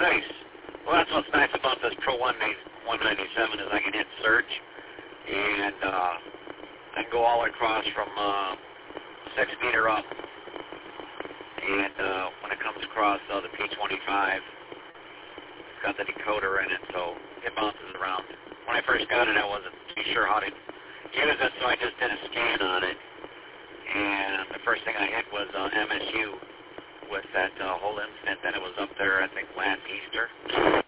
Nice. Well, that's what's nice about this Pro 197 is I can hit search, and I can go all across from 6 meter up, and when it comes across the P25, it's got the decoder in it, so it bounces around. When I first got it, I wasn't too sure how to use it, so I just did a scan on it, and the first thing I hit was MSU with that whole instant, then it was up there, I think, last Easter.